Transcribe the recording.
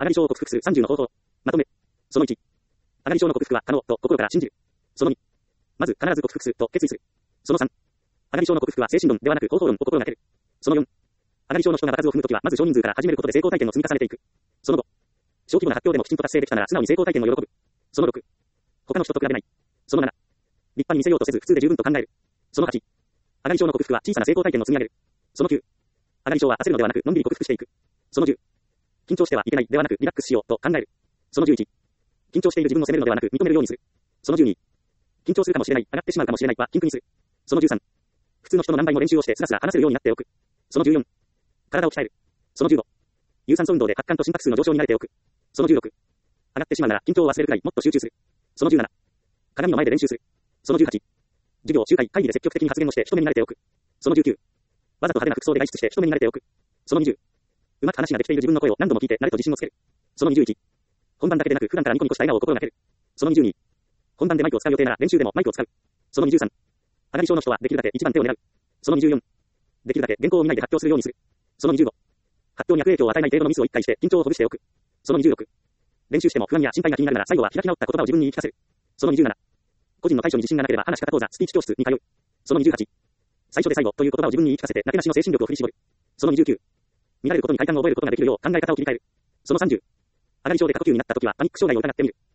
がり症を克服する30の方法。まとめ。その1。あがり症の克服は可能と心から信じる。その2。まず必ず克服すると決意する。その3。あがり症の克服は精神論ではなく方法論を心がける。その4。あがり症の人が場数を踏むときはまず少人数から始めることで成功体験を積み重ねていく。その5。小規模な発表でもきちんと達成できたなら素直に成功体験を喜ぶ。その6。他の人と比べない。その7。立派に見せようとせず普通で十分と考える。その8。あがり症の克服は小さな成功体験を積み上げる。その9。あがり症は焦るのではなくのんびり克服していく。その10。緊張してはいけないではなくリラックスしようと考える。その11。緊張している自分を責めるのではなく認めるようにする。その12。緊張するかもしれない、上がってしまうかもしれないは禁句にする。その13。普通の人の何倍も練習をしてスラスラ話せるようになっておく。その14。体を鍛える。その15。有酸素運動で血管と心拍数の上昇に慣れておく。その16。上がってしまうなら緊張を忘れるくらいもっと集中する。その17。鏡の前で練習する。その18。授業、集会、会議で積極的に発言をして人目に慣れておく。その19。わざと派手な服装で外出して人目に慣れておく。その20。うまく話ができている自分の声を何度も聞いて慣れと自信をつける。その21。本番だけでなく普段からニコニコした笑顔を心がける。その22。本番でマイクを使う予定なら練習でもマイクを使う。その23。あがり症の人はできるだけ一番手を狙う。その24。できるだけ原稿を見ないで発表するようにする。その25。発表に悪影響を与えない程度のミスを1回して緊張をほぐしておく。その26。練習しても不安や心配が気になるなら最後は開き直った言葉を自分に言い聞かせる。その27。個人の対処に自信がなければ話し方講座、スピーチ教室に通う。その28。最初で最後という言葉を自分に言い聞かせてなけなしの精神力を振り絞る。その29。見られることに快感を覚えることができるよう考え方を切り替える。その30。あがり症で過呼吸になった時はパニック障害を疑ってみる。